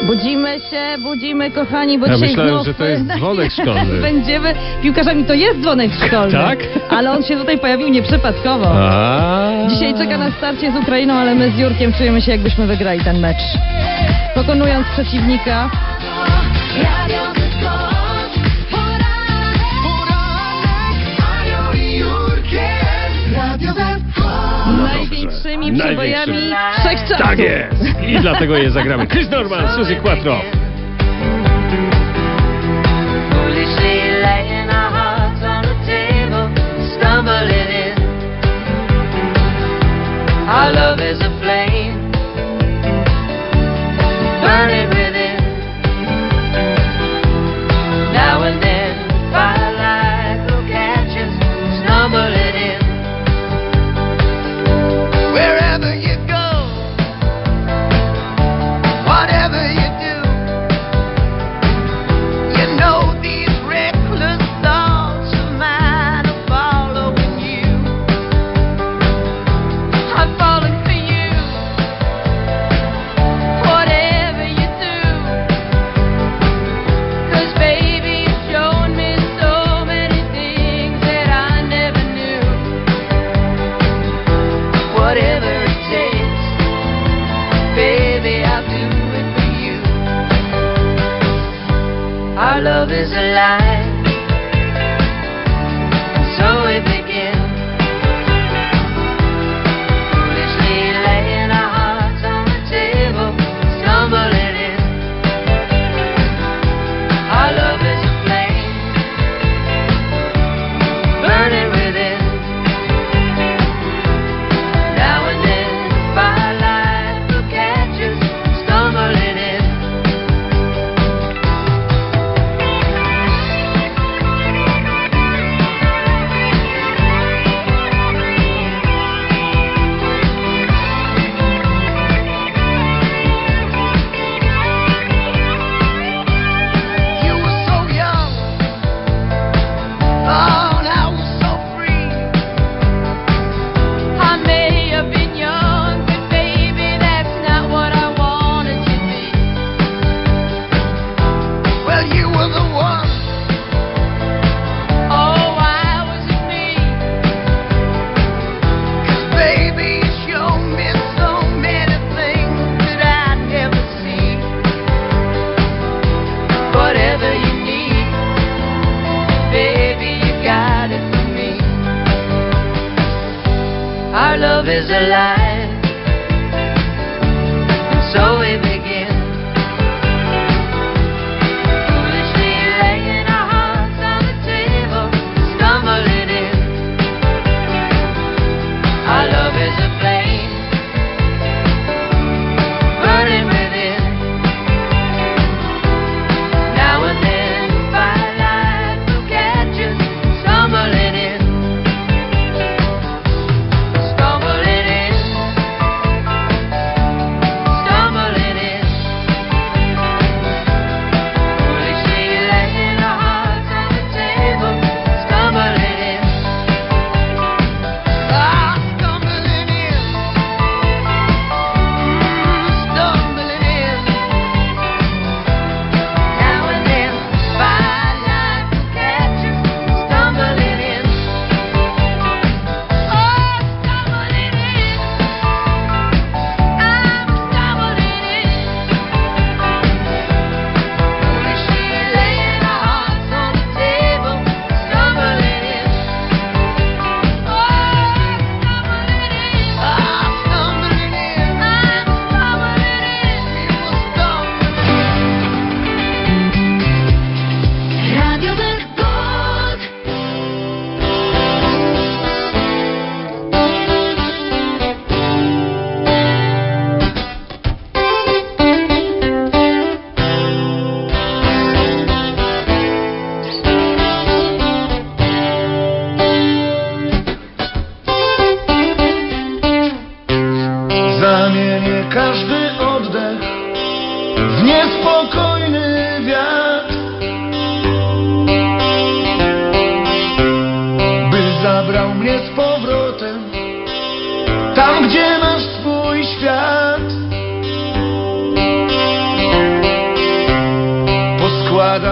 Budzimy, kochani, bo ja dzisiaj myślałem, znów że to jest dzwonek szkolny. będziemy piłkarzami. To jest dzwonek szkolny. Tak? Ale on się tutaj pojawił nieprzypadkowo. Dzisiaj czeka na starcie z Ukrainą, ale my z Jurkiem czujemy się, jakbyśmy wygrali ten mecz. Pokonując przeciwnika. Największymi przebojami wszechczasów. Tak jest. I dlatego je zagramy. Chris Norman, Suzy Quattro. Our love is a flame, burning within. Now and then, firelight will catch us, stumbling in. Wherever you go, whatever you do, you know these reckless thoughts of mine are following you. I'm falling for you, whatever you do, 'cause baby you've shown me so many things that I never knew. Whatever it takes, baby I'll do it for you. Our love is alive, so we begin. Foolishly laying our hearts on the table, stumbling in. Our love is a flame, burning within. Now and then, firelight will catch us, stumbling in. You were so young, oh, and I was so free. I may have been young, but baby, that's not what I wanted to be. Well, you were the one. Oh, why was it me? 'Cause baby, you showed me so many things that I'd never see. Whatever you need, baby, you got it for me. Our love is alive, and so we begin. Foolishly laying our hearts on the table, stumbling in. Our love is a flame, burning within. Now and then, firelight will catch us, stumbling in. Stumbling in. Stumbling in. Foolishly laying our hearts on the table, stumbling in. Ah, stumbling in. Stumbling in. Now and then, firelight will catch us, stumbling in. Oh, stumbling in. I'm stumbling in. Foolishly laying our hearts on the table, stumbling in. Oh, stumbling in. I'm stumbling in. I'm stumbling in. We will stumble. Radio Vergold. Zamienię każdy oddech w niespokojny wiatr, by zabrał mnie z powrotem tam, gdzie masz swój świat.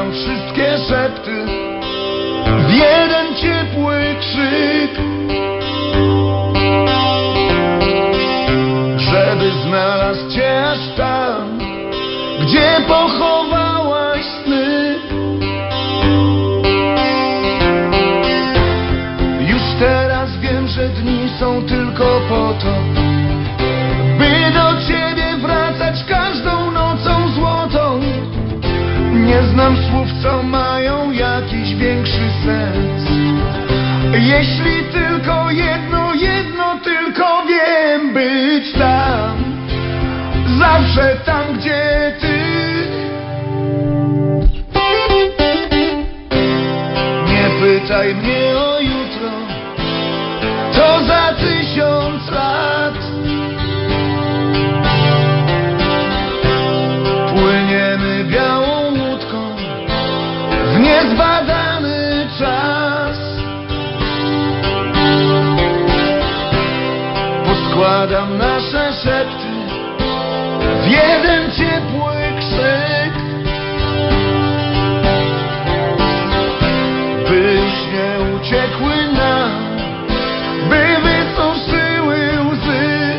zbieram wszystkie szepty w jeden ciepły krzyk, żeby znalazł cię aż tam, gdzie pochowałaś sny. Już teraz wiem, że dni są tylko po to, by do ciebie wracać każdą nocą złotą. Nie znam słów, co mają jakiś większy sens. Jeśli tylko jedno tylko wiem, być tam, zawsze tam, gdzie ty. Nie pytaj mnie o jutro, to za 1000 lat. Płyniemy białą łódką w niezbadany czas. Poskładam nasze szepty w jeden ciepły krzyk, by już nie uciekły nam, by wysuszyły łzy.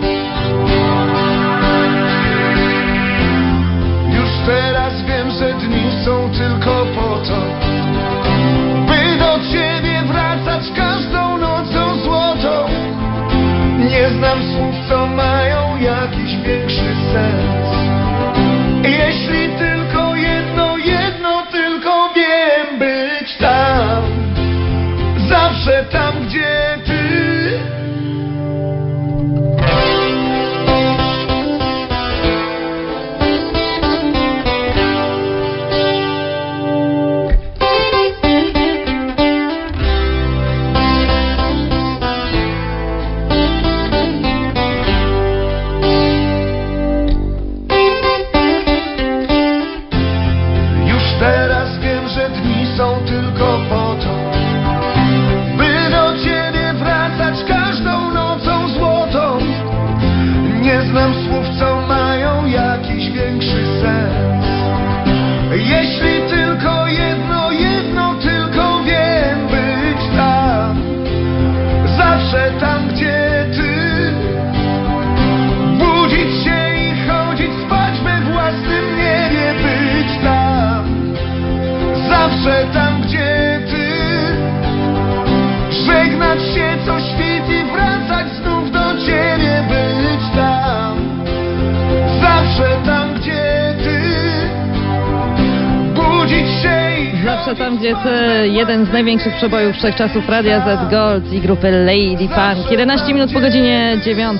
Już teraz wiem, że dni są tylko po to, by do ciebie wracać każdą nocą złotą. Nie znam słów, co mają jakiś większy sens. Jeśli tylko jedno tylko wiem, być tam, zawsze tam, gdzie ty. Teraz wiem, że dni są tylko po to, by do ciebie wracać każdą nocą złotą. Nie znam słów, co mają jakiś większy sens. Jeśli tylko jedno tylko wiem, być tam, zawsze tam, gdzie ty. Budzić się i chodzić spać we własnym niebie, być tam, zawsze tam, gdzie ty. Żegnać się co świt i wracać znów do ciebie, być tam, zawsze tam, gdzie ty. Budzić się i Zawsze tam, gdzie ty, jeden z największych przebojów wszechczasów Radia Z Gold i grupy Lady Funk. 11 minut po godzinie 9.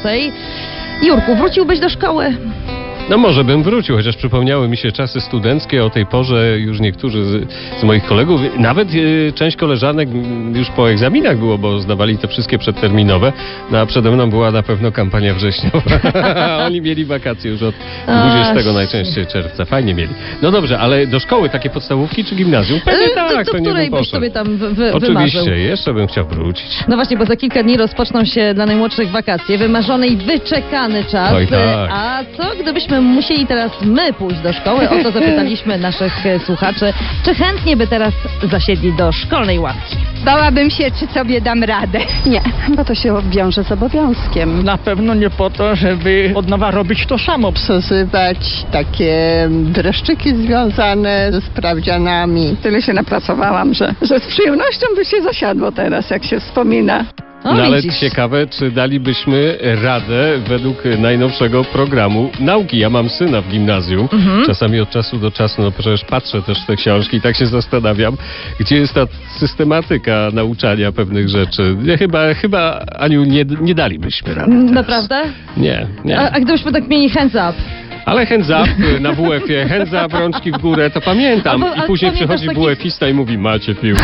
Jurku, wróciłbyś do szkoły? No może bym wrócił, chociaż przypomniały mi się czasy studenckie. O tej porze już niektórzy z moich kolegów, nawet część koleżanek już po egzaminach było, bo zdawali te wszystkie przedterminowe. No a przede mną była na pewno kampania wrześniowa. Oni mieli wakacje już od 20 najczęściej czerwca. Fajnie mieli. No dobrze, ale do szkoły takie podstawówki czy gimnazjum? Pewnie tak, do to nie której bym byś poszedł. sobie tam Oczywiście, wymarzył? jeszcze bym chciał wrócić. No właśnie, bo za kilka dni rozpoczną się dla najmłodszych wakacje. Wymarzony i wyczekany czas. Oj, tak. A co gdybyśmy musieli teraz my pójść do szkoły? O to zapytaliśmy naszych słuchaczy, czy chętnie by teraz zasiedli do szkolnej ławki. Bałabym się, czy sobie dam radę. Nie, bo to się wiąże z obowiązkiem. Na pewno nie po to, żeby od nowa robić to samo. Przeżywać takie dreszczyki związane ze sprawdzianami. Tyle się napracowałam, że z przyjemnością by się zasiadło teraz, jak się wspomina. O, No ale widzisz. ciekawe, czy dalibyśmy radę według najnowszego programu nauki. Ja mam syna w gimnazjum. Czasami od czasu do czasu, no przecież patrzę też w te książki i tak się zastanawiam, gdzie jest ta systematyka nauczania pewnych rzeczy. Chyba Aniu, nie dalibyśmy rady teraz. Naprawdę? Nie. A gdybyśmy tak mieli hands up? Ale hands up na WF-ie, hands up, rączki w górę, to pamiętam. A I później pamiętasz przychodzi takich- WF-ista i mówi, macie piłkę.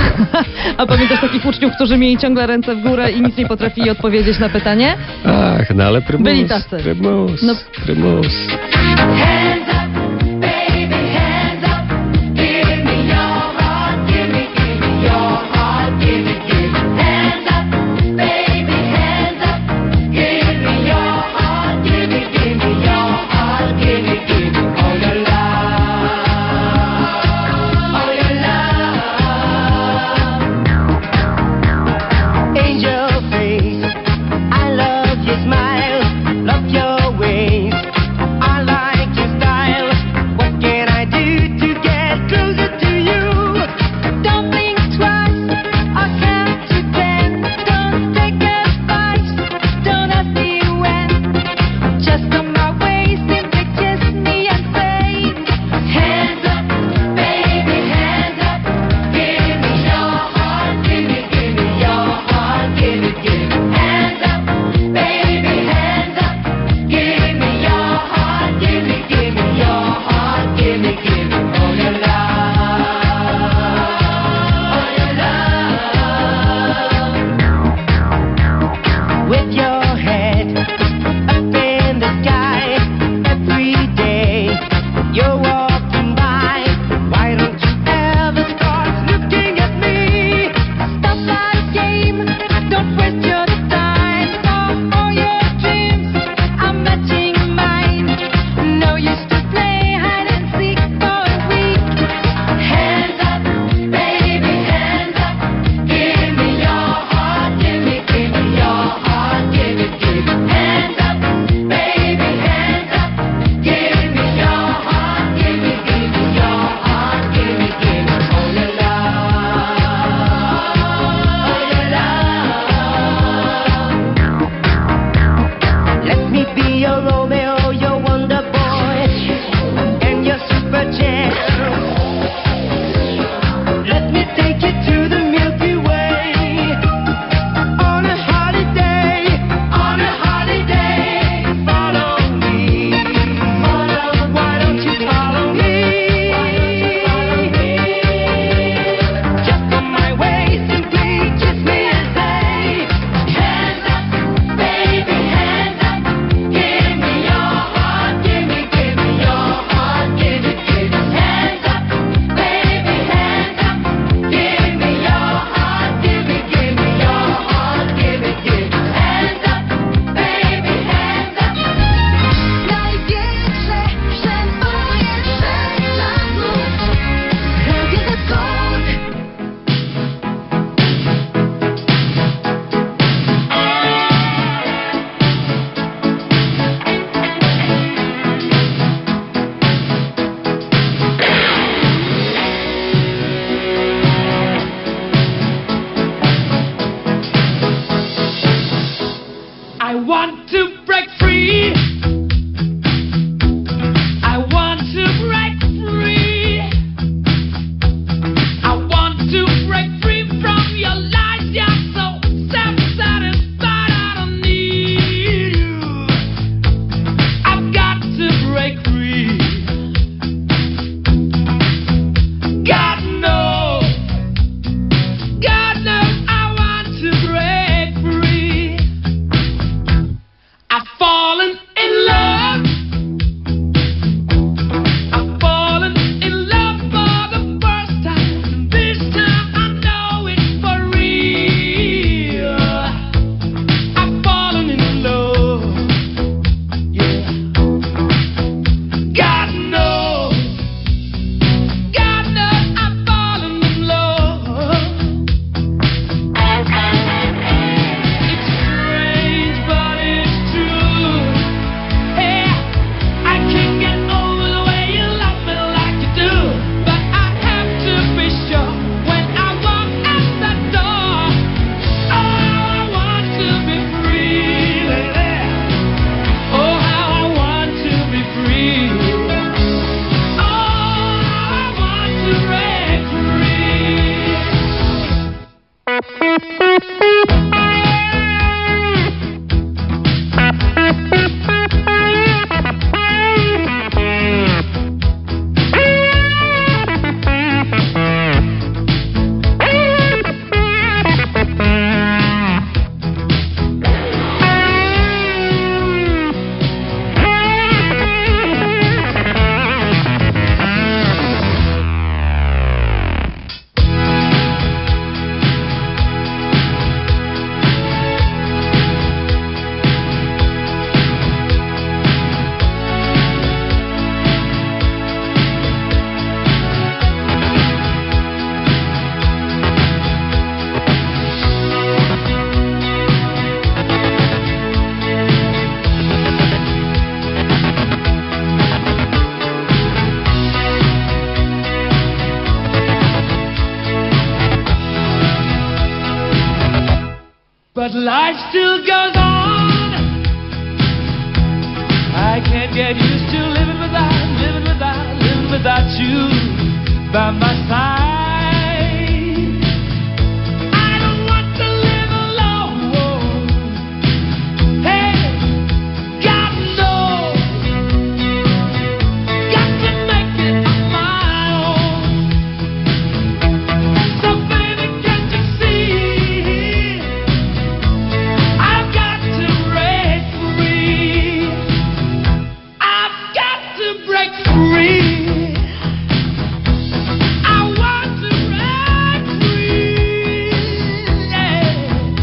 A pamiętasz takich uczniów, którzy mieli ciągle ręce w górę i nic nie potrafili odpowiedzieć na pytanie? Ach, no ale prymus, Byli tacy. prymus, No. prymus. Hands up, baby, hands up. Give me your heart, give me your heart, give me. Hands up, baby, hands up. Give me your heart, give me your heart, give me all your love. All you by my side. I don't want to live alone. Hey, God knows, got to make it on my own. So baby, can't you see? I've got to break free. I've got to break free. I want to break free. Yeah.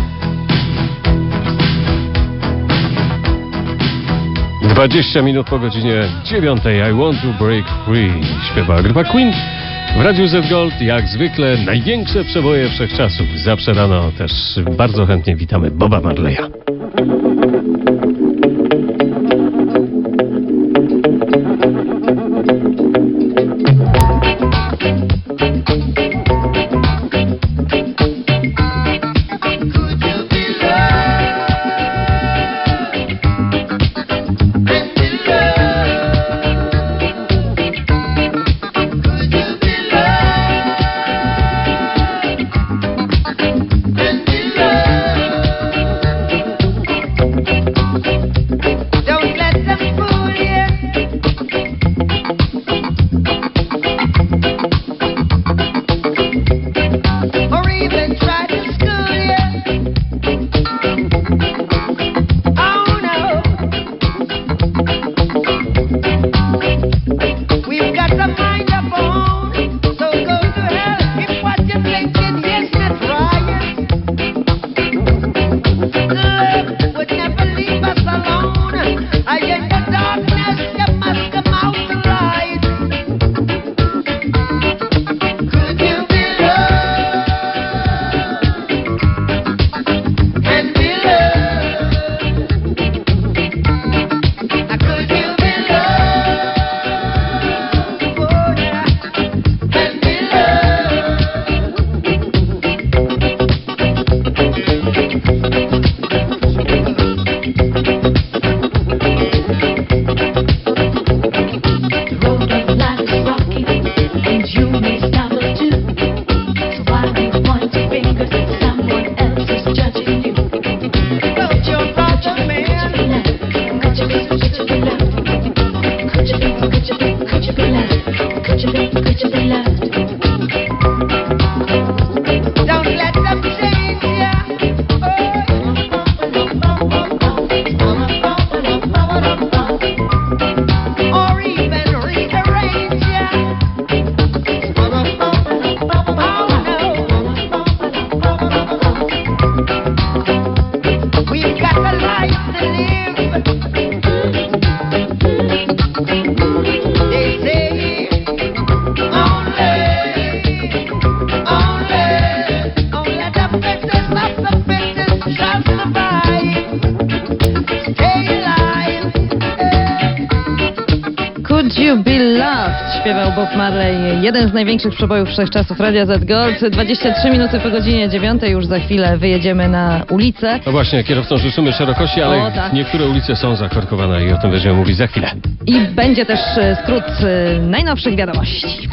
20 minut po godzinie 9. I want to break free. Śpiewa grupa Queen. W Radiu Z Gold jak zwykle największe przeboje wszechczasów. Zawsze rano też bardzo chętnie witamy Boba Marleya. Don't let them fool you. Or even try to school you. Oh no. We've got the mind of our own, so go to hell if what you're thinking is not right. Love would never leave us alone. I in the darkness, you must come out to light. Could you be loved and be loved? Could you be loved, oh yeah, and be The road of life is rocky, and you may stumble too. So why do you point your fingers at someone else who's judging you? Don't your problem, man. Could you be loved? Could you be loved? Could you be loved? Don't let them change ya. Or even rearrange ya. Oh no. We've got a life to live. They say only the fittest of the fittest shall survive. Stay alive. Could You Be Loved? Śpiewał Bob Marley. Jeden z największych przebojów wszechczasów Radia Z Gold. 23 minuty po godzinie 9. Już za chwilę wyjedziemy na ulicę. No właśnie, kierowcom życzymy szerokości, ale O, tak. niektóre ulice są zakorkowane i o tym będziemy mówić za chwilę. I będzie też skrót najnowszych wiadomości.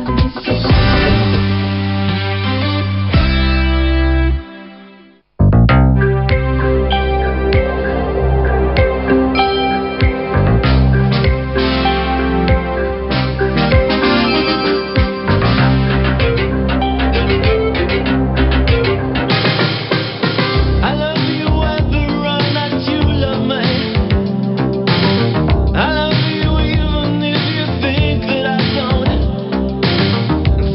I love you whether or not you love me. I love you even if you think that I don't.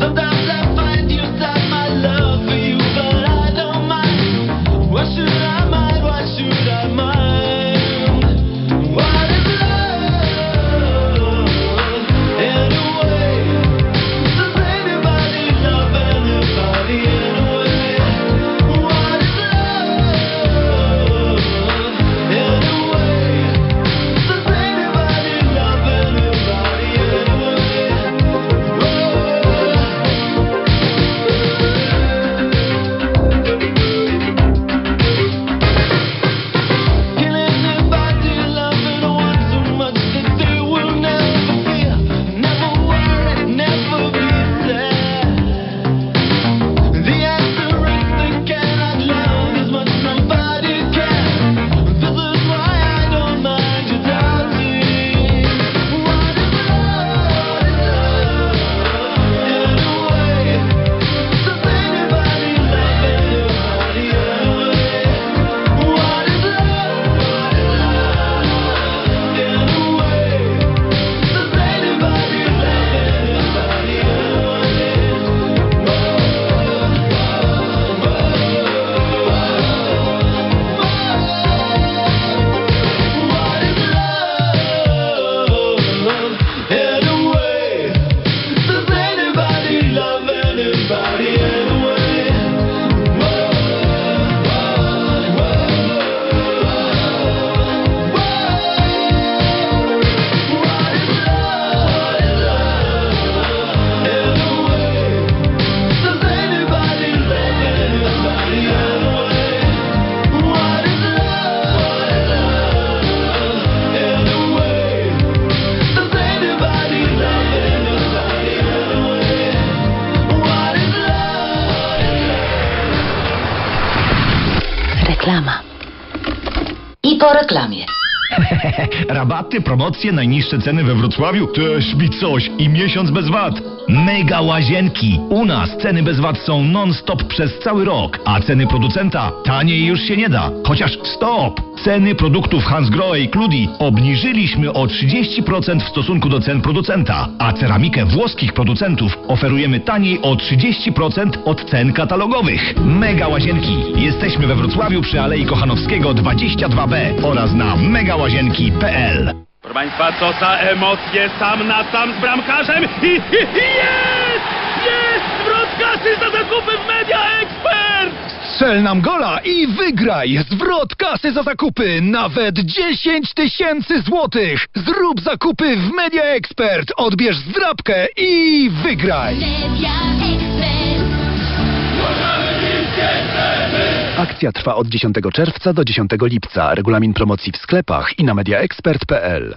Po reklamie. Rabaty, promocje, najniższe ceny we Wrocławiu? Też mi coś. I miesiąc bez VAT. Mega łazienki. U nas ceny bez VAT są non-stop przez cały rok, a ceny producenta taniej już się nie da. Chociaż stop! Ceny produktów Hansgrohe i Kludi obniżyliśmy o 30% w stosunku do cen producenta, a ceramikę włoskich producentów oferujemy taniej o 30% od cen katalogowych. Mega łazienki. Jesteśmy we Wrocławiu przy Alei Kochanowskiego 22B oraz na megałazienki.pl. Proszę Państwa, co za emocje, sam na sam z bramkarzem i jest! Jest! Zwrot kasy za zakupy w Media Expert! Strzel nam gola i wygraj! Zwrot kasy za zakupy nawet 10 000 złotych! Zrób zakupy w Media Expert, odbierz zdrabkę i wygraj! Media Expert. Akcja trwa od 10 czerwca do 10 lipca. Regulamin promocji w sklepach i na mediaexpert.pl.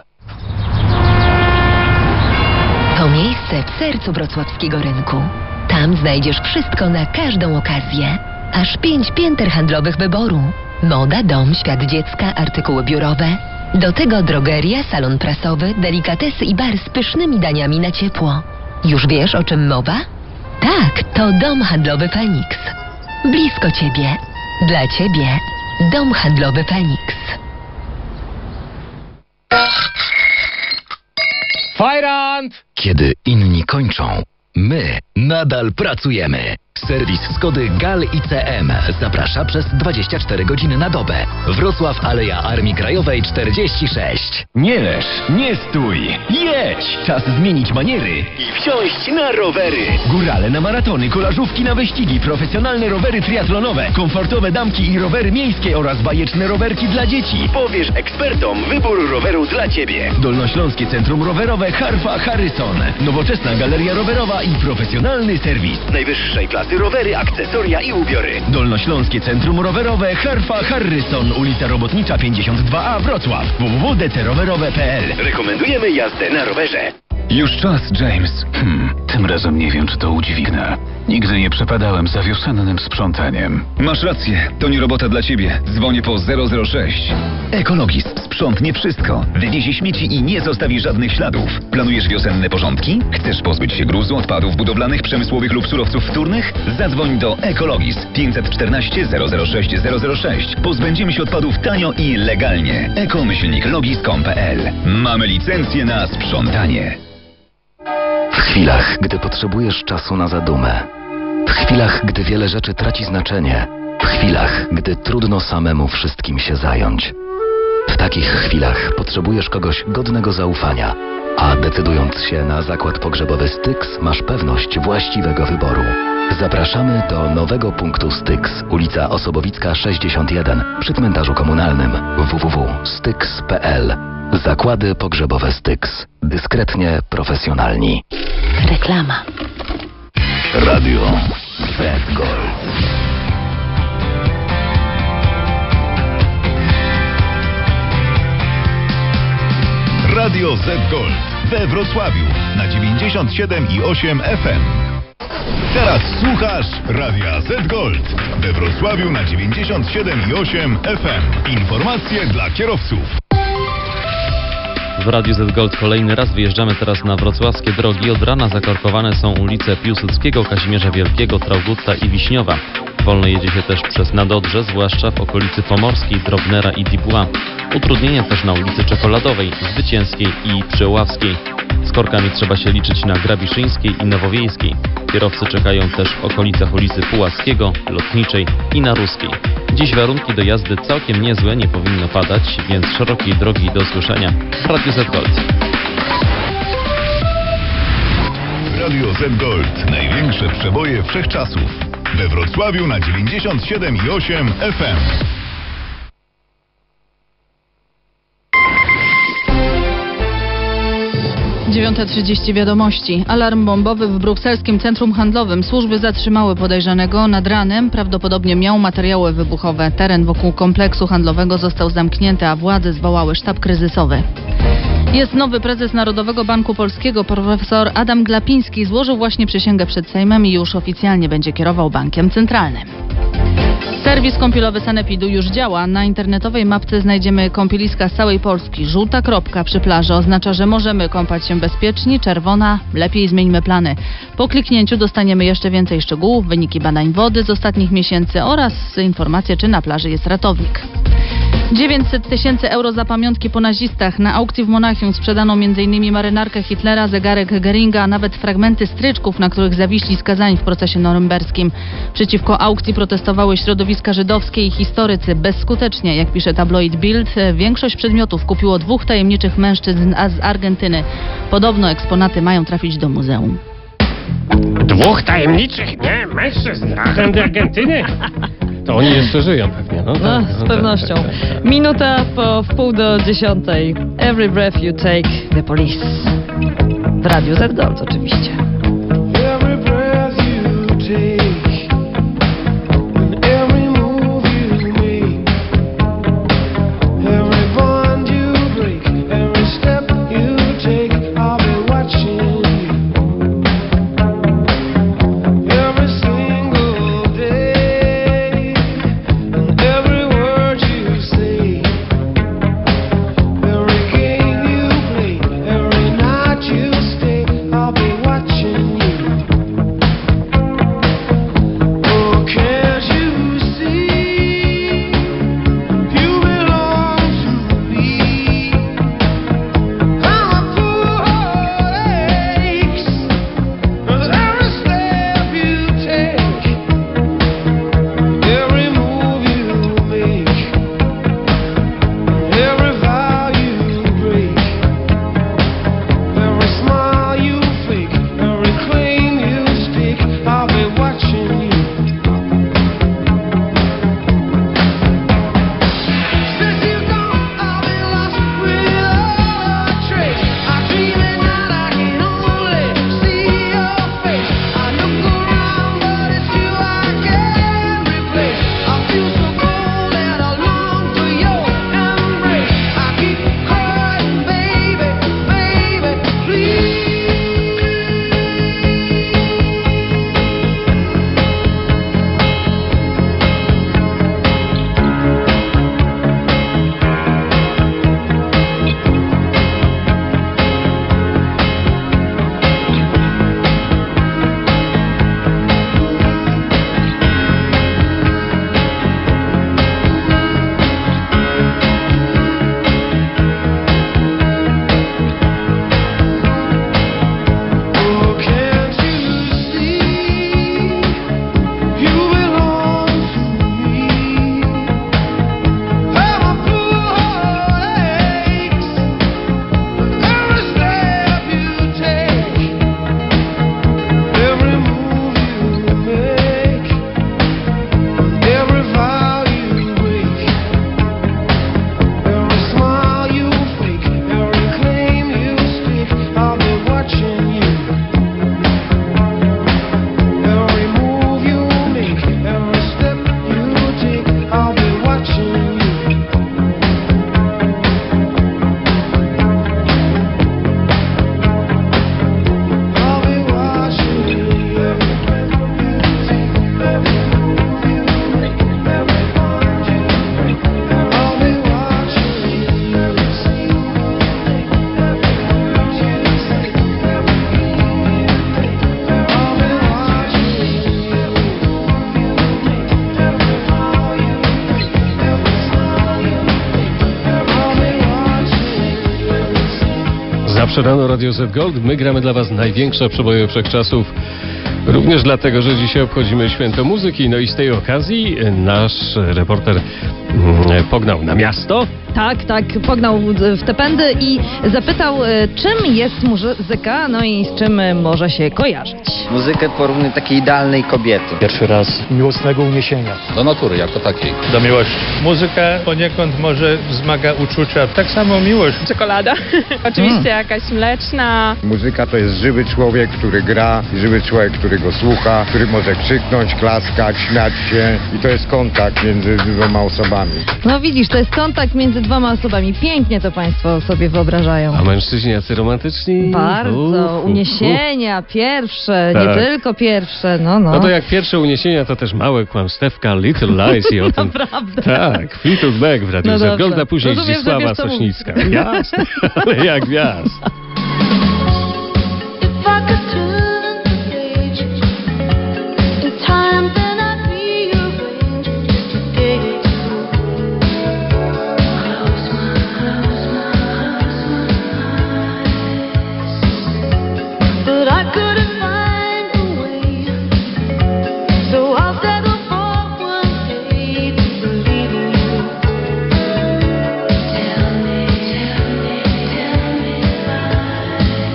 To miejsce w sercu wrocławskiego rynku. Tam znajdziesz wszystko na każdą okazję. Aż 5 pięter handlowych wyboru. Moda, dom, świat dziecka, artykuły biurowe. Do tego drogeria, salon prasowy, delikatesy i bar z pysznymi daniami na ciepło. Już wiesz, o czym mowa? Tak, to dom handlowy Feniks. Blisko Ciebie. Dla Ciebie. Dom handlowy Feniks. Fajrant! Kiedy inni kończą, my nadal pracujemy. Serwis Skody GAL ICM zaprasza przez 24 godziny na dobę. Wrocław, Aleja Armii Krajowej 46. Nie leż, nie stój, jedź! Czas zmienić maniery i wsiąść na rowery. Górale na maratony, kolażówki na wyścigi, profesjonalne rowery triatlonowe, komfortowe damki i rowery miejskie oraz bajeczne rowerki dla dzieci. Powierz ekspertom wybór roweru dla Ciebie. Dolnośląskie Centrum Rowerowe Harfa Harrison. Nowoczesna galeria rowerowa i profesjonalny serwis. Najwyższej klasy rowery, akcesoria i ubiory. Dolnośląskie Centrum Rowerowe Harfa Harrison, ulica Robotnicza 52A, Wrocław. www.dcrowerowe.pl. Rekomendujemy jazdę na rowerze. Już czas, James. Tym razem nie wiem, czy to udźwignę. Nigdy nie przepadałem za wiosennym sprzątaniem. Masz rację, to nie robota dla Ciebie. Dzwonię po 006. Ekologist sprzątnie wszystko. Wywiezie śmieci i nie zostawi żadnych śladów. Planujesz wiosenne porządki? Chcesz pozbyć się gruzu, odpadów budowlanych, przemysłowych lub surowców wtórnych? Zadzwoń do Ekologist 514 006 006. Pozbędziemy się odpadów tanio i legalnie. eko-logist.pl. Mamy licencję na sprzątanie. W chwilach, gdy potrzebujesz czasu na zadumę. W chwilach, gdy wiele rzeczy traci znaczenie. W chwilach, gdy trudno samemu wszystkim się zająć. W takich chwilach potrzebujesz kogoś godnego zaufania. A decydując się na zakład pogrzebowy Styx, masz pewność właściwego wyboru. Zapraszamy do nowego punktu Styx, ulica Osobowicka 61, przy cmentarzu komunalnym. www.styx.pl. Zakłady pogrzebowe Styx. Dyskretnie profesjonalni. Reklama. Radio Z Gold. Radio Z Gold we Wrocławiu na 97,8 FM. Teraz słuchasz Radia Z Gold we Wrocławiu na 97,8 FM. Informacje dla kierowców. W Radiu Z Gold kolejny raz wyjeżdżamy teraz na wrocławskie drogi. Od rana zakorkowane są ulice Piłsudskiego, Kazimierza Wielkiego, Traugutta i Wiśniowa. Wolno jedzie się też przez Nadodrze, zwłaszcza w okolicy Pomorskiej, Drobnera i Dubois. Utrudnienia też na ulicy Czekoladowej, Zwycięskiej i Przeławskiej. Z korkami trzeba się liczyć na Grabiszyńskiej i Nowowiejskiej. Kierowcy czekają też w okolicach ulicy Puławskiego, Lotniczej i na Ruskiej. Dziś warunki do jazdy całkiem niezłe, nie powinno padać, więc szerokiej drogi do usłyszenia w Radiu Z Gold. Radio Z Gold. Największe przeboje wszechczasów. We Wrocławiu na 97,8 FM. 9:30 wiadomości. Alarm bombowy w brukselskim centrum handlowym. Służby zatrzymały podejrzanego. Nad ranem prawdopodobnie miał materiały wybuchowe. Teren wokół kompleksu handlowego został zamknięty, a władze zwołały sztab kryzysowy. Jest nowy prezes Narodowego Banku Polskiego. Profesor Adam Glapiński złożył właśnie przysięgę przed Sejmem i już oficjalnie będzie kierował bankiem centralnym. Serwis kąpielowy Sanepidu już działa. Na internetowej mapce znajdziemy kąpieliska z całej Polski. Żółta kropka przy plaży oznacza, że możemy kąpać się bezpiecznie. Czerwona, lepiej zmieńmy plany. Po kliknięciu dostaniemy jeszcze więcej szczegółów, wyniki badań wody z ostatnich miesięcy oraz informacje, czy na plaży jest ratownik. 900 000 euro za pamiątki po nazistach. Na aukcji w Monachium sprzedano m.in. marynarkę Hitlera, zegarek Geringa, a nawet fragmenty stryczków, na których zawiśli skazani w procesie norymberskim. Przeciwko aukcji protestowały środowiska żydowskie i historycy. Bezskutecznie, jak pisze tabloid Bild, większość przedmiotów kupiło 2 tajemniczych mężczyzn z Argentyny. Podobno eksponaty mają trafić do muzeum. 2 tajemniczych, nie? Mężczyzn z Argentyny? To oni jeszcze żyją pewnie, no. No, z pewnością. Minuta po 9:30. Every breath you take, the police. W Radiu Z Gold oczywiście. Every breath you take, and every move you make, every bond you break, every step you take, I'll be watching you. Every single day, and every word you say, every game you play, every night you stay, I'll be watching you. Oh, can't you see? You belong to me. How a poor heart aches with every step you take, every move you make, every vow you break, every smile you fake, every claim you stake, I'll be watching you. Since you've gone, I've been lost without a trace. I dream at night, I can only see your face. I look around, but it's you I can't replace. I feel so cold and I long for your embrace. I keep crying, baby, baby, please. Oh, can't you see? You belong to me. How my poor heart aches with every step you take, every move you make, every vow you break, every smile you fake, every claim you stake, I'll be watching you. Every move you make, every step you take, I'll be watching you. I'll be watching you. Every breath you take, every move you make, every bond you break, I'll be watching you. Every single day, every word you say, every game you play, I'll be watching you. Every move you make, every vow you break, every smile you fake, I'll be watching you. Zawsze rano Radio Z Gold. My gramy dla Was największe przeboje wszechczasów. Również dlatego, że dzisiaj obchodzimy święto muzyki. No i z tej okazji nasz reporter pognał na miasto. Tak, pognał w te pędy i zapytał, czym jest muzyka, no i z czym może się kojarzyć. Muzykę porównuję do takiej idealnej kobiety. Pierwszy raz miłosnego uniesienia. Do natury jako takiej. Do miłości. Muzyka poniekąd może wzmaga uczucia. Tak samo miłość. Czekolada. Oczywiście jakaś mleczna. Muzyka to jest żywy człowiek, który gra, żywy człowiek, który który go słucha, który może krzyknąć, klaskać, śmiać się i to jest kontakt między dwoma osobami. No widzisz, to jest kontakt między dwoma osobami. Pięknie to państwo sobie wyobrażają. A mężczyźni jacy romantyczni? Bardzo, uniesienia, pierwsze, nie Tak. tylko pierwsze, No to jak pierwsze uniesienia, to też małe kłamstewka, Little Lies i o tym... Naprawdę. Tak, Fleetwood Mac w Radiu No Z Gold, dobrze. a później Rozumiem, że Zdzisława wiesz, co Sośnicka. mówisz. Jasne, ale jak gwiazd. If I could turn the page in time, then I'd rearrange just a day or two. Close my eyes, but I couldn't find a way, so I'll settle for one day to believe in you. Tell me, tell me, tell me lies.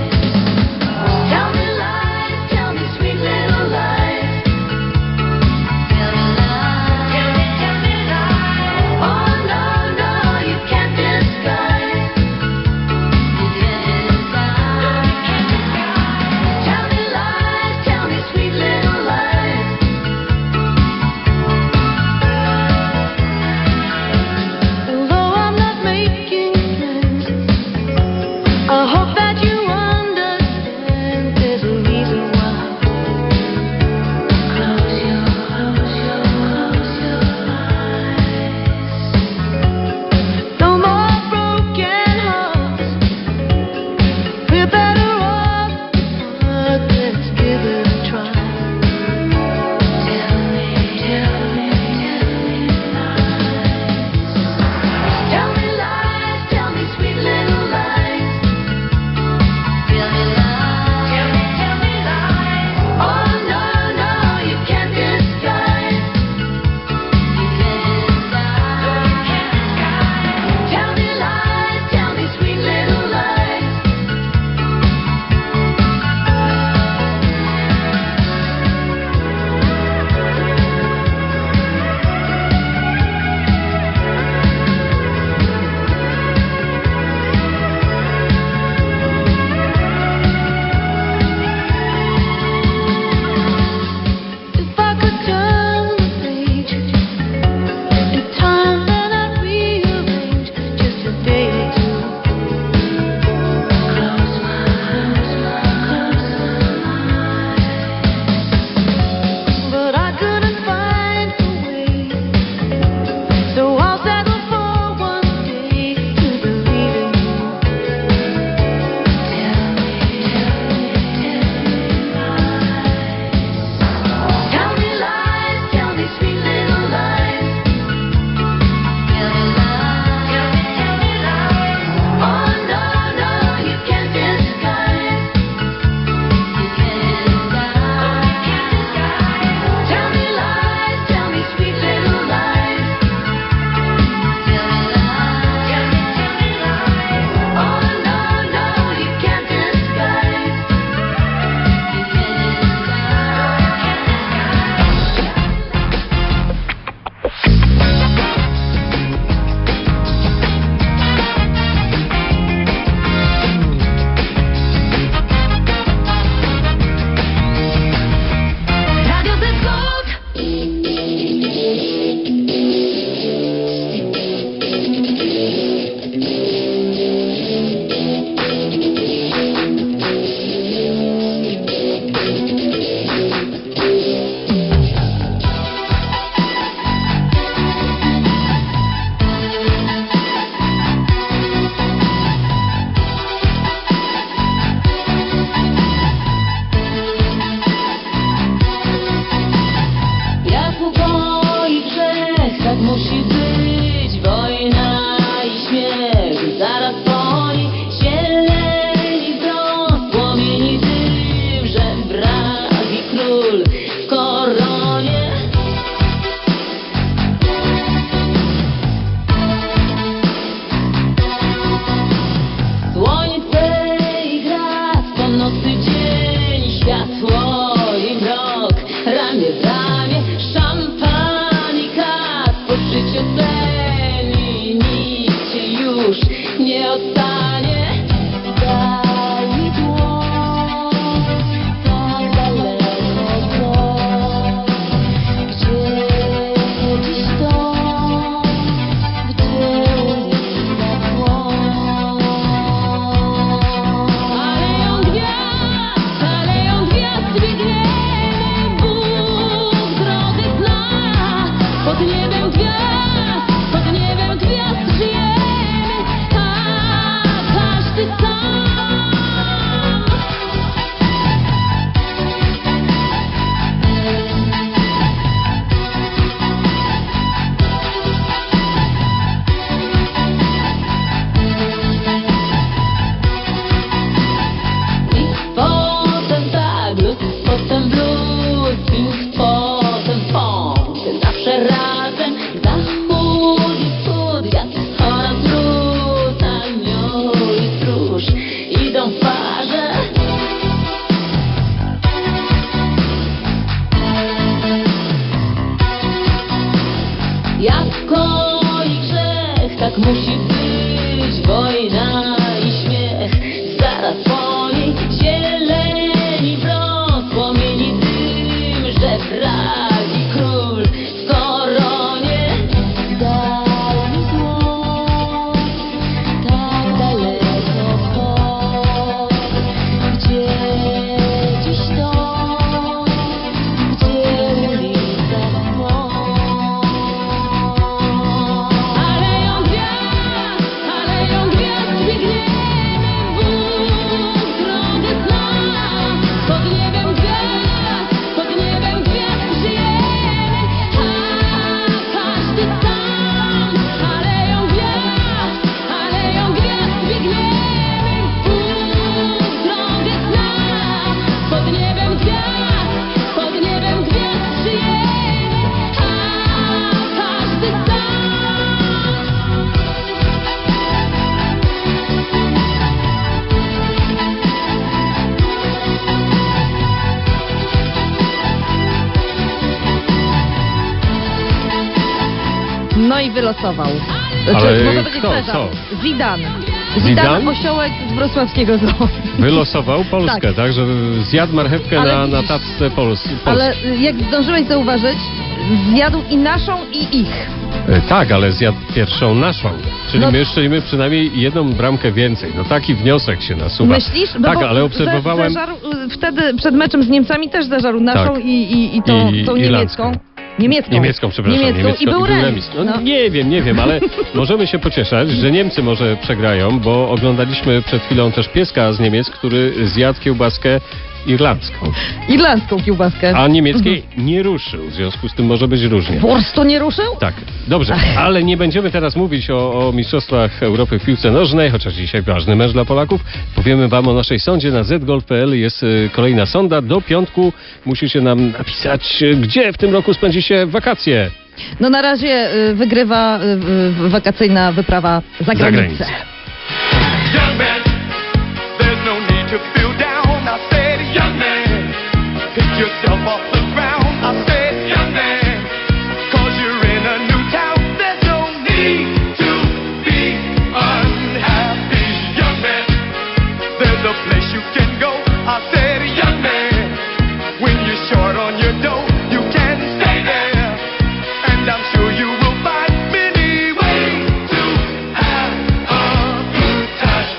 No i wylosował. Ale Można powiedzieć kto? Cezar. Co? Zidane. Zidane? Osiołek z wrocławskiego zoo. Wylosował Polskę, tak? Że zjadł marchewkę Ale na widzisz, tacce Polski. Ale jak zdążyłeś zauważyć, zjadł i naszą, i ich. Tak, ale zjadł pierwszą naszą. Czyli No- my strzelimy przynajmniej jedną bramkę więcej. No taki wniosek się nasuwa. Myślisz? No tak, bo ale obserwowałem... Zeżarł, wtedy przed meczem z Niemcami też zeżarł naszą Tak. i tą niemiecką. Niemiecką, przepraszam. I był remis. No, nie wiem, ale możemy się pocieszać, że Niemcy może przegrają, bo oglądaliśmy przed chwilą też pieska z Niemiec, który zjadł kiełbaskę irlandzką, Irlandzką kiełbaskę. a niemieckiej nie ruszył, w związku z tym może być różnie. Wurst to nie ruszył? Tak, dobrze, ale nie będziemy teraz mówić o Mistrzostwach Europy w piłce nożnej, chociaż dzisiaj ważny mecz dla Polaków. Powiemy wam o naszej sądzie na zgolf.pl. Jest kolejna sonda. Do piątku musicie nam napisać, gdzie w tym roku spędzi się wakacje. No na razie wygrywa wakacyjna wyprawa za granicę. Young man, there's no need to feel down. I said, young man, pick yourself off the ground. I said, young man, 'cause you're in a new town. There's no need to be unhappy. Young man, there's a place you can go. I said, young man, when you're short on your dough, you can stay there. And I'm sure you will find many ways to have a good time.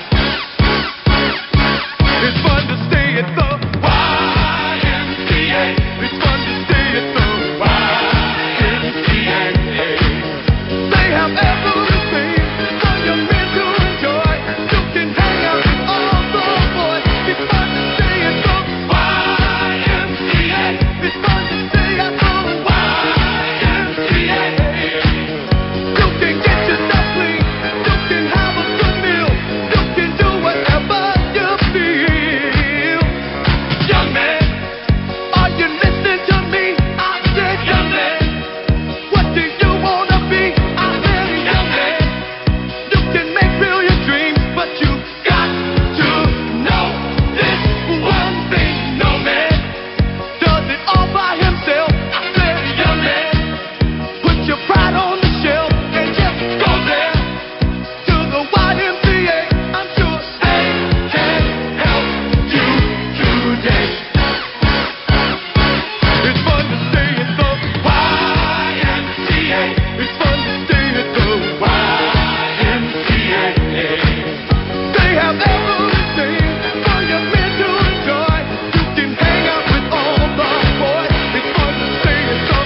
It's fun to stay at the YMCA. It's fun to stay at the YMCA. They have everything for your men to enjoy. You can hang out with all the boys. It's fun to stay at the YMCA. It's fun to stay at the YMCA. You can get yourself clean. You can have a good meal. You can do whatever you feel. Young man, are you listening to me? I said, young man, what do you wanna be? I said, young man, you can make real your dreams, but you got to know this one thing. No man does it all by himself. I said, young man, put your pride on the shelf and just go there to the YMCA. I'm sure they can help you today. It's fun to stay at the YMCA. It's fun to stay at the YMCA. They have everything for your men to enjoy. You can hang out with all the boys. It's fun to stay at the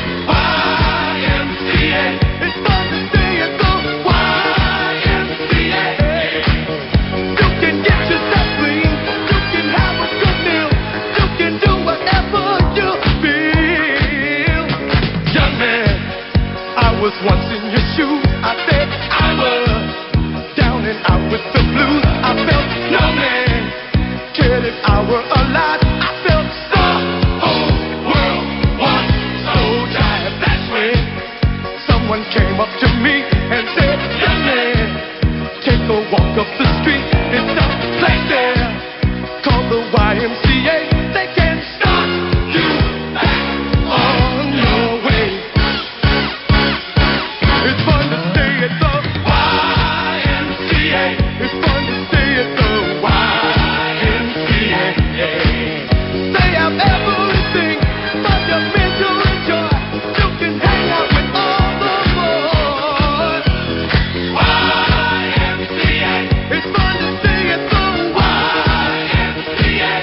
YMCA. It's fun to stay at the YMCA. You can get yourself clean. You can have a good meal. You can do whatever you feel. Young man, I was once in your shoes. I said I was down and out with the blues. I felt no man cared if I were alive. I felt the whole world was so tired. That's when someone came up to me and said, young man, take a walk up the street. It's a place there called the YMCA. They can start you back on your way. It's fun to stay at the YMCA. It's fun to stay at the YMCA. They have everything for your men to enjoy. You can hang out with all the boys. YMCA. It's fun to stay at the YMCA.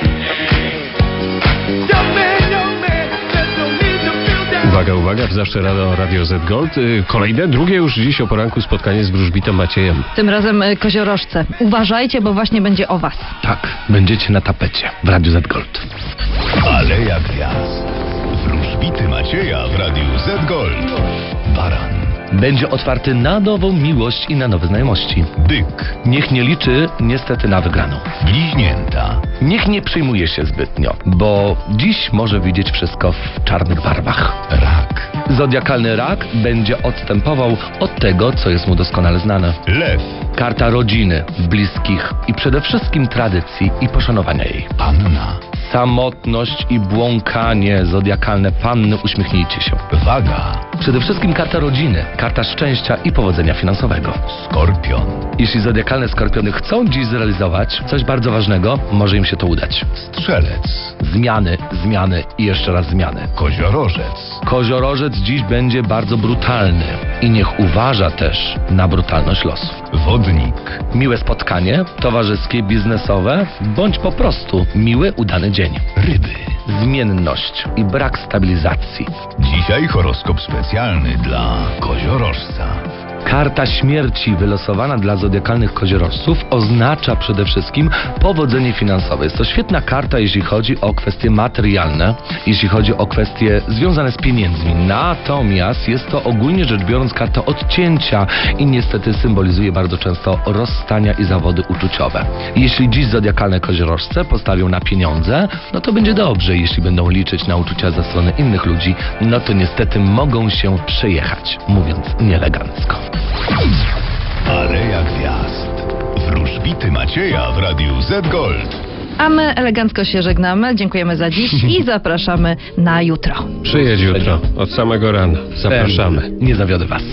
Young man, there's no need to feel down. Uwaga, uwaga, zawsze Radio Z Gold. Kolejne, drugie już dziś o poranku spotkanie z wróżbitą Maciejem. Tym razem koziorożce. Uważajcie, bo właśnie będzie o was. Tak, będziecie na tapecie w Radiu Z Gold. Aleja Gwiazd. Wróżbity Macieja w Radiu Z Gold. Baran. Będzie otwarty na nową miłość i na nowe znajomości. Byk. Niech nie liczy niestety na wygraną. Bliźnięta. Niech nie przejmuje się zbytnio, bo dziś może widzieć wszystko w czarnych barwach. Rak. Zodiakalny rak będzie odstępował od tego, co jest mu doskonale znane. Lew. Karta rodziny, bliskich i przede wszystkim tradycji i poszanowania jej. Panna. Samotność i błąkanie, zodiakalne panny, uśmiechnijcie się. Waga. Przede wszystkim karta rodziny, karta szczęścia i powodzenia finansowego. Skorpion. Jeśli zodiakalne skorpiony chcą dziś zrealizować coś bardzo ważnego, może im się to udać. Strzelec. Zmiany, zmiany i jeszcze raz zmiany. Koziorożec. Koziorożec dziś będzie bardzo brutalny i niech uważa też na brutalność losów. Wodnik. Miłe spotkanie, towarzyskie, biznesowe, bądź po prostu miły, udany dzień. Ryby. Zmienność i brak stabilizacji. Dzisiaj horoskop specjalny dla koziorożca. Karta śmierci wylosowana dla zodiakalnych koziorożców oznacza przede wszystkim powodzenie finansowe. Jest to świetna karta, jeśli chodzi o kwestie materialne, jeśli chodzi o kwestie związane z pieniędzmi. Natomiast jest to ogólnie rzecz biorąc karta odcięcia i niestety symbolizuje bardzo często rozstania i zawody uczuciowe. Jeśli dziś zodiakalne koziorożce postawią na pieniądze, no to będzie dobrze. Jeśli będą liczyć na uczucia ze strony innych ludzi, no to niestety mogą się przejechać, mówiąc nieelegancko. Aleja Gwiazd. Wróżbity Macieja w Radiu Z Gold. A my elegancko się żegnamy. Dziękujemy za dziś i zapraszamy na jutro. Przyjedź jutro, od samego rana. Zapraszamy. Nie zawiodę was.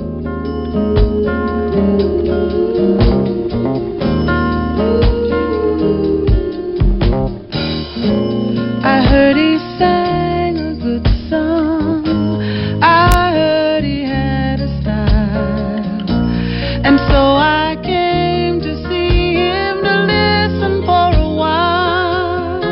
I heard he sang a good song. I heard he had a style. And so I came to see him to listen for a while.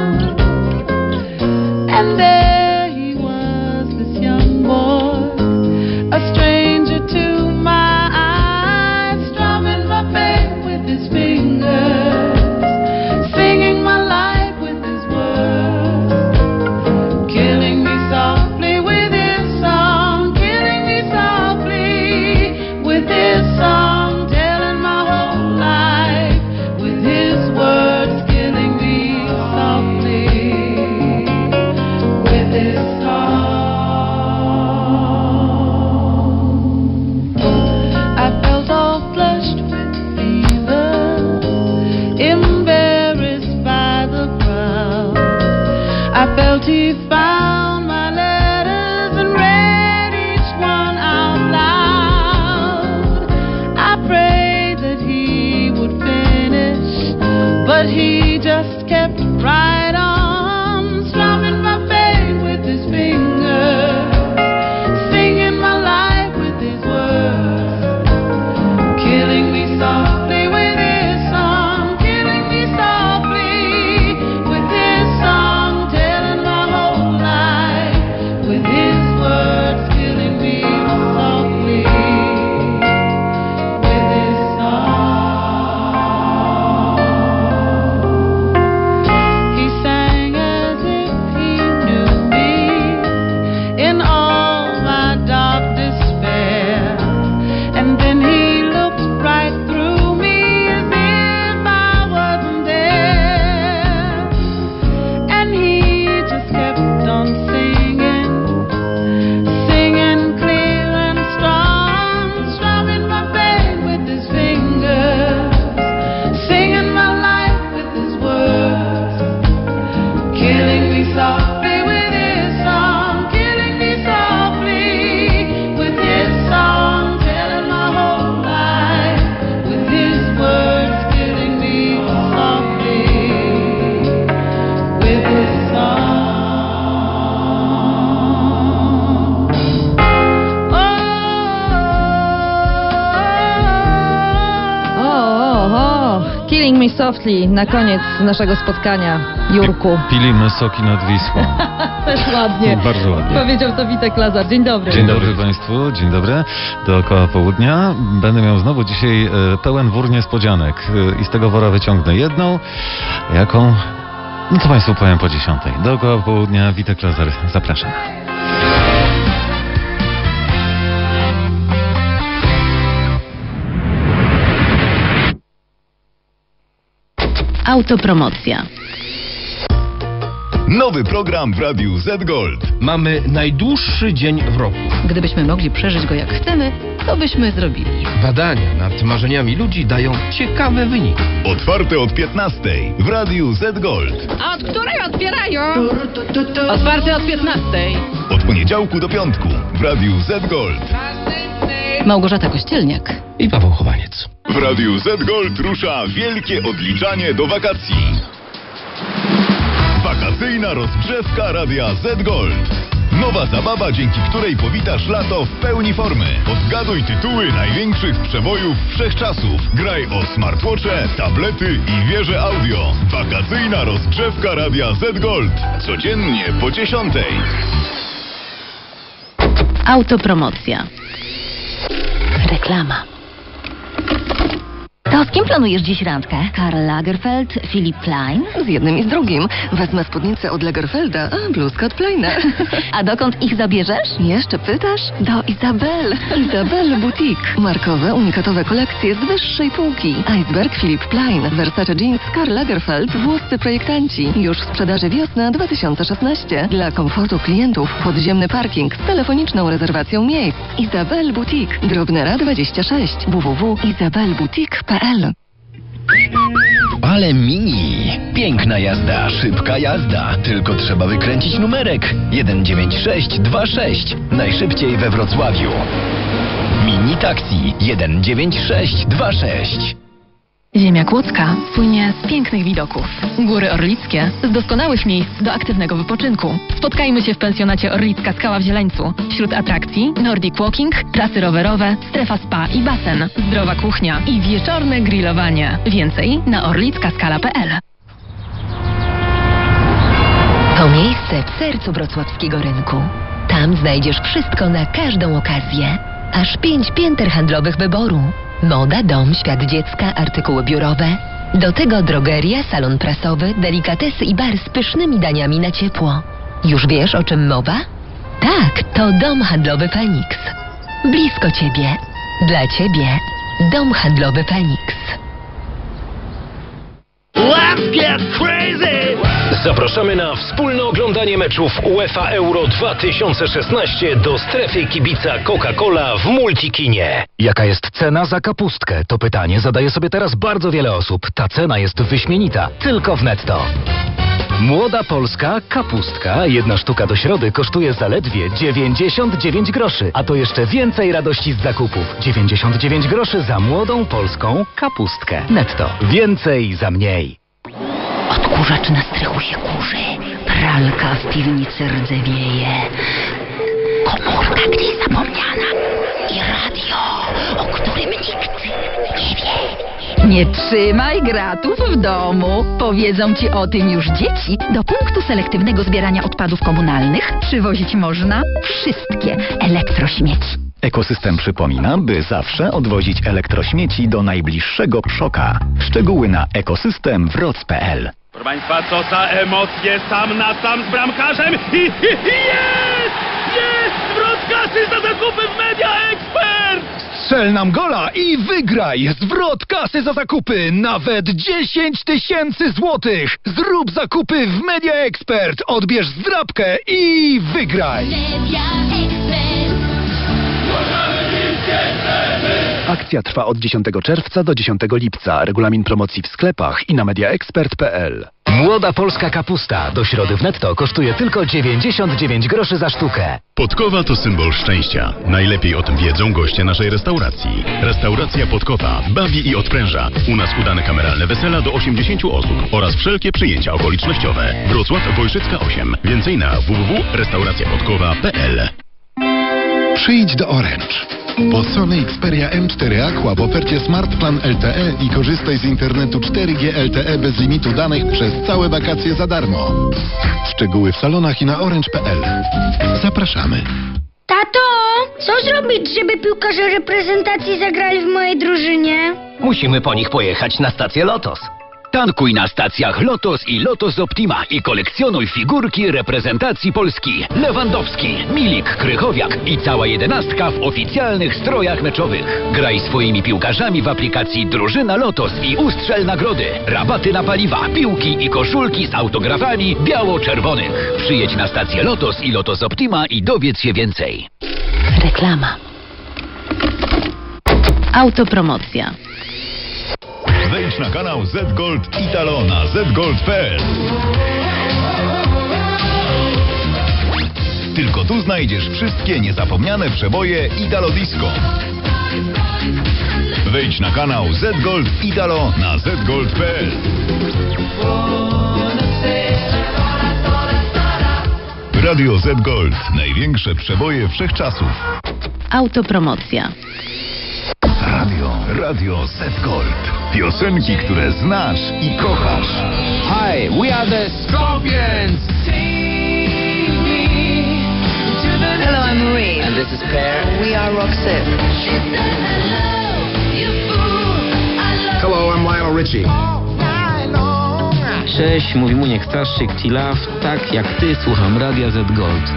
And there he was, this young boy, a stranger to my eyes, strumming my bass with his fingers, singing my life with his words, killing me softly with his song, killing me softly with his song, telling my whole life with his words, killing me softly with his song. I felt all flushed with fever, embarrassed by the crowd. I felt he found my letters and read each one out loud. I prayed that he would finish, but he just kept right on, strumming my pain with his fingers, singing my life with his words, killing me softly with his song, killing me softly with his song, telling my whole life with his words, killing me softly with his song. He sang as if he knew me in all my dark despair, and then he looked right through me as if I wasn't there, and he just kept on singing, singing clear and strong, strumming my pain with his fingers, singing my life with his words, killing me softly with his song, killing me softly with his song, telling my whole life with his words, killing me softly with his song. Killing Me Softly na koniec naszego spotkania, Jurku. Pilimy soki nad Wisłą. Też ładnie. Bardzo ładnie. Powiedział to Witek Lazar. Dzień dobry. Dzień dobry Państwu, dzień dobry. Dookoła południa będę miał znowu dzisiaj pełen wór niespodzianek i z tego wora wyciągnę jedną, jaką, no to Państwu powiem po 10. Dookoła południa Witek Lazar, zapraszam. Autopromocja. Nowy program w Radiu Z Gold. Mamy najdłuższy dzień w roku. Gdybyśmy mogli przeżyć go jak chcemy, to byśmy zrobili. Badania nad marzeniami ludzi dają ciekawe wyniki. Otwarte od 15 w Radiu Z Gold. A od której otwierają? Otwarte od 15. Od poniedziałku do piątku w Radiu Z Gold. Małgorzata Kościelniak i Paweł Chowaniec. W Radiu Z Gold rusza wielkie odliczanie do wakacji. Wakacyjna rozgrzewka Radia Z Gold. Nowa zabawa, dzięki której powitasz lato w pełni formy. Odgaduj tytuły największych przebojów wszechczasów. Graj o smartwatche, tablety i wieże audio. Wakacyjna rozgrzewka Radia Z Gold. Codziennie po 10:00. Autopromocja. Reklama. To z kim planujesz dziś randkę? Karl Lagerfeld, Philip Plein? Z jednym i z drugim. Wezmę spódnicę od Lagerfelda, a bluzkę od Pleina. A dokąd ich zabierzesz? Jeszcze pytasz? Do Isabel. Isabel Boutique. Markowe, unikatowe kolekcje z wyższej półki. Iceberg, Philip Plein, Versace Jeans, Karl Lagerfeld, włoscy projektanci. Już w sprzedaży wiosna 2016. Dla komfortu klientów podziemny parking z telefoniczną rezerwacją miejsc. Isabel Boutique. Drobnera 26. www.isabelboutique.pl. Ale Mini. Piękna jazda, szybka jazda. Tylko trzeba wykręcić numerek 19626. Najszybciej we Wrocławiu. Mini Taxi 19626. Ziemia Kłodzka słynie z pięknych widoków. Góry Orlickie z doskonałych miejsc do aktywnego wypoczynku. Spotkajmy się w pensjonacie Orlicka Skała w Zieleńcu. Wśród atrakcji Nordic Walking, trasy rowerowe, strefa spa i basen, zdrowa kuchnia i wieczorne grillowanie. Więcej na orlickaskala.pl. To miejsce w sercu wrocławskiego rynku. Tam znajdziesz wszystko na każdą okazję. Aż 5 pięter handlowych wyboru. Moda, dom, świat dziecka, artykuły biurowe. Do tego drogeria, salon prasowy, delikatesy i bar z pysznymi daniami na ciepło. Już wiesz, o czym mowa? Tak, to dom handlowy Feniks. Blisko ciebie. Dla ciebie. Dom handlowy Feniks. Let's get crazy! Zapraszamy na wspólne oglądanie meczów UEFA Euro 2016 do strefy kibica Coca-Cola w Multikinie. Jaka jest cena za kapustkę? To pytanie zadaje sobie teraz bardzo wiele osób. Ta cena jest wyśmienita. Tylko w Netto. Młoda polska kapustka, 1 sztuka do środy kosztuje zaledwie 99 groszy. A to jeszcze więcej radości z zakupów. 99 groszy za młodą polską kapustkę. Netto. Więcej za mniej. Odkurzacz na strychu się kurzy. Pralka w piwnicy rdzewieje. Komórka gdzieś zapomniana. I radio, o którym nikt nie wie. Nie trzymaj gratów w domu. Powiedzą ci o tym już dzieci. Do punktu selektywnego zbierania odpadów komunalnych przywozić można wszystkie elektrośmieci. Ekosystem przypomina, by zawsze odwozić elektrośmieci do najbliższego Pszoka. Szczegóły na ekosystemwroc.pl. Proszę Państwa, co za emocje, sam na sam z bramkarzem i jest! Jest! Zwrot kasy za zakupy w Media Expert! Strzel nam gola i wygraj! Zwrot kasy za zakupy nawet 10 000 złotych! Zrób zakupy w Media Expert, odbierz zdrabkę i wygraj! Akcja trwa od 10 czerwca do 10 lipca. Regulamin promocji w sklepach i na mediaexpert.pl. Młoda polska kapusta do środy w Netto kosztuje tylko 99 groszy za sztukę. Podkowa to symbol szczęścia. Najlepiej o tym wiedzą goście naszej restauracji. Restauracja Podkowa bawi i odpręża. U nas udane kameralne wesela do 80 osób oraz wszelkie przyjęcia okolicznościowe. Wrocław Wojszycka 8. Więcej na www.restauracjapodkowa.pl. Przyjdź do Orange. Po Sony Xperia M4 Aqua w ofercie Smart Plan LTE i korzystaj z internetu 4G LTE bez limitu danych przez całe wakacje za darmo. Szczegóły w salonach i na orange.pl. Zapraszamy. Tato, co zrobić, żeby piłkarze reprezentacji zagrali w mojej drużynie? Musimy po nich pojechać na stację Lotos. Tankuj na stacjach Lotos i Lotos Optima i kolekcjonuj figurki reprezentacji Polski. Lewandowski, Milik, Krychowiak i cała 11 w oficjalnych strojach meczowych. Graj swoimi piłkarzami w aplikacji Drużyna Lotos i ustrzel nagrody. Rabaty na paliwa, piłki i koszulki z autografami biało-czerwonych. Przyjedź na stację Lotos i Lotos Optima i dowiedz się więcej. Reklama. Autopromocja. Wejdź na kanał Z Gold Italo na zgold.pl. Tylko tu znajdziesz wszystkie niezapomniane przeboje Italo Disco. Wejdź na kanał Z Gold Italo na zgold.pl. Radio Z Gold. Największe przeboje wszechczasów. Autopromocja. Radio Z Gold. Piosenki, które znasz i kochasz. Hi, we are the Scorpions. Hello, I'm Marie. And this is Pear. We are Roxette. Hello, I'm Lionel Richie. Cześć, mówi Muniek Staszczyk, T-Love. Tak jak ty, słucham Radia Z Gold.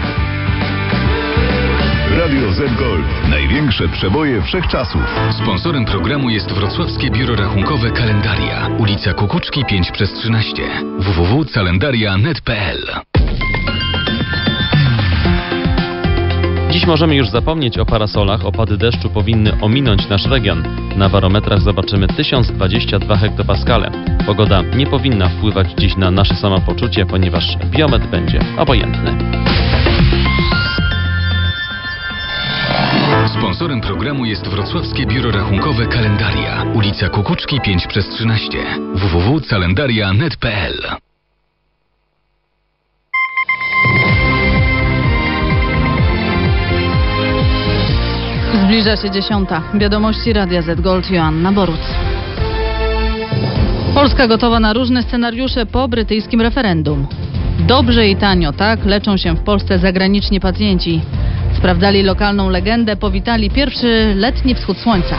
Radio Z Gold. Największe przeboje wszechczasów. Sponsorem programu jest Wrocławskie Biuro Rachunkowe Kalendaria. Ulica Kukuczki 5/13. www.calendaria.net.pl. Dziś możemy już zapomnieć o parasolach. Opady deszczu powinny ominąć nasz region. Na barometrach zobaczymy 1022 hektopaskale. Pogoda nie powinna wpływać dziś na nasze samopoczucie, ponieważ biometr będzie obojętny. Sponsorem programu jest Wrocławskie Biuro Rachunkowe Kalendaria. Ulica Kukuczki 5/13. www.calendaria.net.pl. Zbliża się 10. Wiadomości Radia Z Gold, Joanna Boruc. Polska gotowa na różne scenariusze po brytyjskim referendum. Dobrze i tanio, tak leczą się w Polsce zagraniczni pacjenci. Sprawdzali lokalną legendę, powitali pierwszy letni wschód słońca.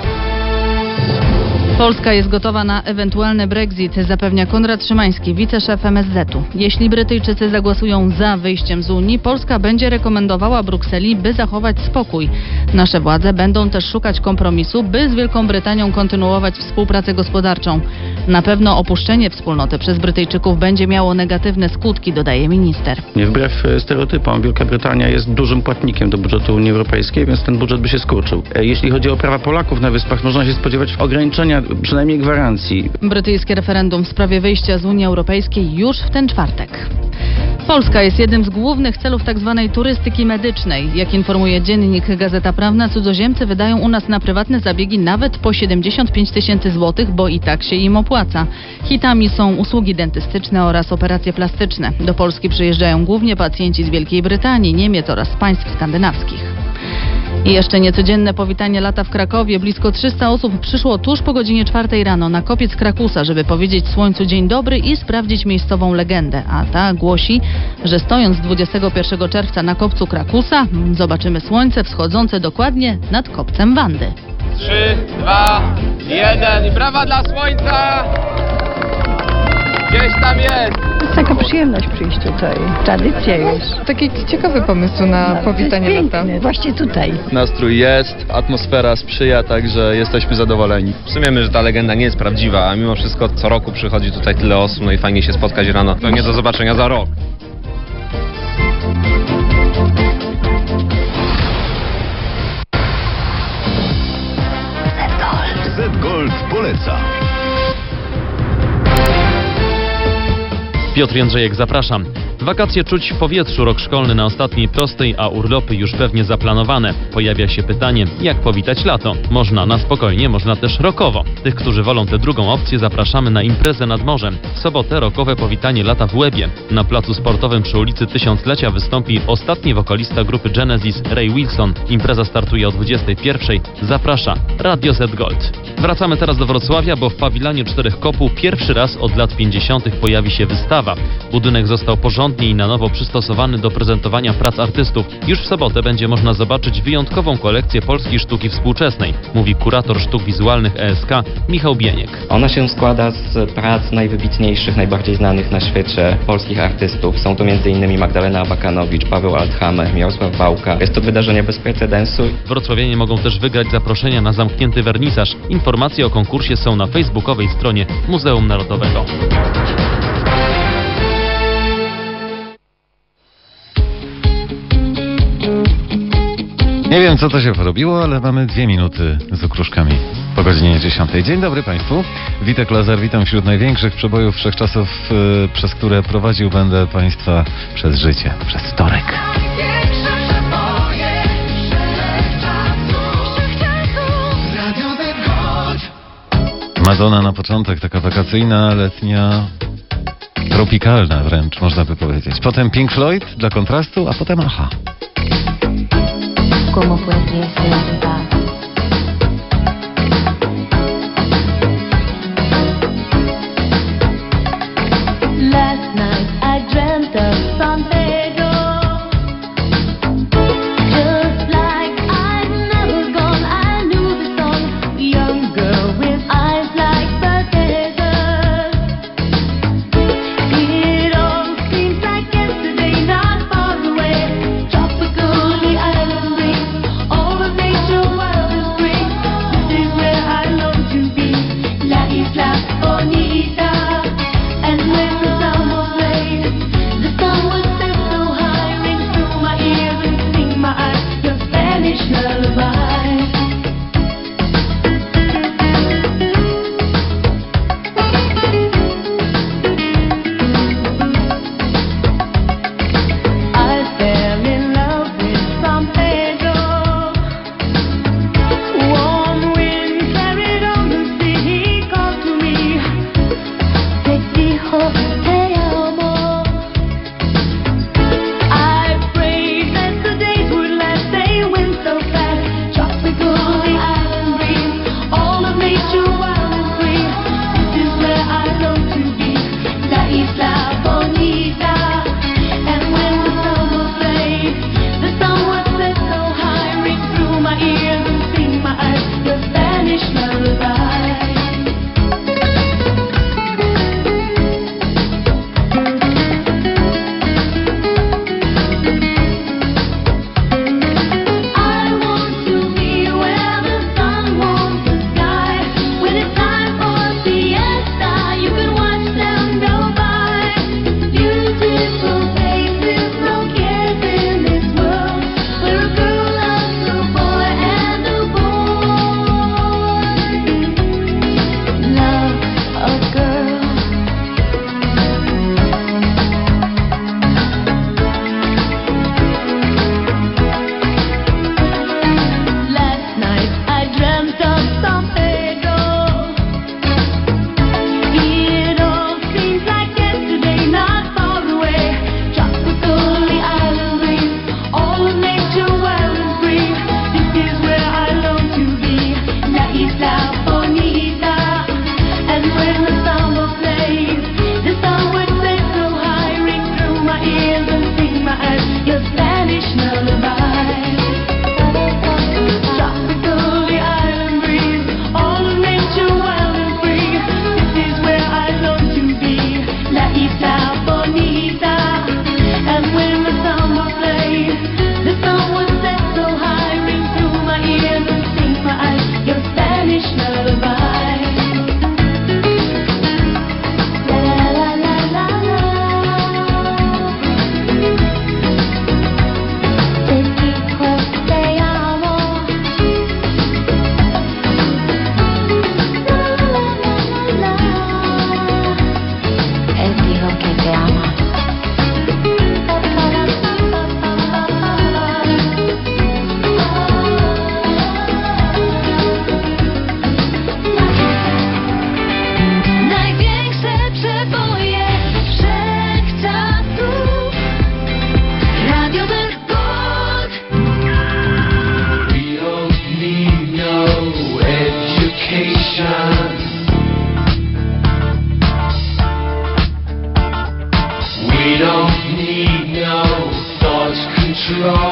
Polska jest gotowa na ewentualny Brexit, zapewnia Konrad Szymański, wiceszef MSZ-u. Jeśli Brytyjczycy zagłosują za wyjściem z Unii, Polska będzie rekomendowała Brukseli, by zachować spokój. Nasze władze będą też szukać kompromisu, by z Wielką Brytanią kontynuować współpracę gospodarczą. Na pewno opuszczenie wspólnoty przez Brytyjczyków będzie miało negatywne skutki, dodaje minister. Nie wbrew stereotypom, Wielka Brytania jest dużym płatnikiem do budżetu Unii Europejskiej, więc ten budżet by się skurczył. Jeśli chodzi o prawa Polaków na Wyspach, można się spodziewać ograniczenia, przynajmniej gwarancji. Brytyjskie referendum w sprawie wyjścia z Unii Europejskiej już w ten czwartek. Polska jest jednym z głównych celów tzw. turystyki medycznej. Jak informuje dziennik Gazeta Prawna, cudzoziemcy wydają u nas na prywatne zabiegi nawet po 75 000 złotych, bo i tak się im opłaca. Hitami są usługi dentystyczne oraz operacje plastyczne. Do Polski przyjeżdżają głównie pacjenci z Wielkiej Brytanii, Niemiec oraz państw skandynawskich. I jeszcze niecodzienne powitanie lata w Krakowie. Blisko 300 osób przyszło tuż po godzinie 4 rano na kopiec Krakusa, żeby powiedzieć słońcu dzień dobry i sprawdzić miejscową legendę. A ta głosi, że stojąc 21 czerwca na kopcu Krakusa, zobaczymy słońce wschodzące dokładnie nad kopcem Wandy. 3, 2, 1 i brawa dla słońca! Gdzieś tam jest! To jest taka przyjemność przyjść tutaj. Tradycja już. Taki ciekawy pomysł na powitanie lata. Właśnie tutaj. Nastrój jest, atmosfera sprzyja, także jesteśmy zadowoleni. Psumiemy, że ta legenda nie jest prawdziwa, a mimo wszystko co roku przychodzi tutaj tyle osób, no i fajnie się spotkać rano. Pewnie do zobaczenia za rok. Z Gold poleca. Piotr Jędrzejek, zapraszam. Wakacje czuć w powietrzu, rok szkolny na ostatniej prostej, a urlopy już pewnie zaplanowane. Pojawia się pytanie, jak powitać lato? Można na spokojnie, można też rockowo. Tych, którzy wolą tę drugą opcję, zapraszamy na imprezę nad morzem. W sobotę rockowe powitanie lata w Łebie. Na placu sportowym przy ulicy Tysiąclecia wystąpi ostatni wokalista grupy Genesis, Ray Wilson. Impreza startuje o 21:00. Zaprasza Radio Z Gold. Wracamy teraz do Wrocławia, bo w pawilonie Czterech Kopuł pierwszy raz od lat 50. pojawi się wystawa. Budynek został porządnie i na nowo przystosowany do prezentowania prac artystów. Już w sobotę będzie można zobaczyć wyjątkową kolekcję polskiej sztuki współczesnej, mówi kurator sztuk wizualnych ESK Michał Bieniek. Ona się składa z prac najwybitniejszych, najbardziej znanych na świecie polskich artystów. Są to m.in. Magdalena Abakanowicz, Paweł Althammer, Mirosław Wałka. Jest to wydarzenie bez precedensu. Wrocławianie mogą też wygrać zaproszenia na zamknięty wernisaż. Informacje o konkursie są na facebookowej stronie Muzeum Narodowego. Nie wiem, co to się porobiło, ale mamy 2 minuty z okruszkami po godzinie 10. Dzień dobry Państwu. Witek Lazar, witam wśród największych przebojów wszechczasów, przez które prowadził będę Państwa przez życie, przez wtorek. Madonna na początek, taka wakacyjna, letnia, tropikalna wręcz, można by powiedzieć. Potem Pink Floyd dla kontrastu, a potem Aha. ¿Cómo fue que ese lugar? Last night I dreamt of San Pedro, just like I'd never gone. I knew the song, young girl with eyes like the desert. It all seems like yesterday, not far away. Tropical, the island breeze, all of nature wild and free. This is where I long to be, La Isla Bonita. And when the summer played, the sun would set so high, ring through my ears and sting my eyes, your Spanish lullaby. I fell in love with San Pedro. Warm wind carried on the sea, he called to me. Te dijo te amo. I prayed that the days would last, they went so fast. Tropical, the island breeze, all of nature wild and free. This is where I long to be, La Isla Bonita. And when the summer played, the sun would set so high, ring through my ears and sting my eyes, your Spanish lullaby. I want to be where the sun warms the sky. When it's time for siesta, you can watch them go by. Beautiful faces, no cares in this world, where a girl loves a boy and a boy loves a girl. Last night I dreamt of San Pedro. It all seems like yesterday, not far away. Tropical, the island breeze, all of nature wild and free. This is where I long to be, La Isla Bonita. And when the summer plays, the sun would set so high, ring through my ears and sting my eyes, your Spanish lullaby. Tropical, the island breeze, all of nature wild and free. This is where I long to be, La Isla Bonita. And when the summer plays, the sun would set so high, ring through my ears and sting my eyes, your Spanish lullaby. La la la la la. Te dijo te amo. La la la la. Él dijo que te ama. Największe przeboje wszechczasów. Radio Zedgold. We don't need no education. We don't need no thought control.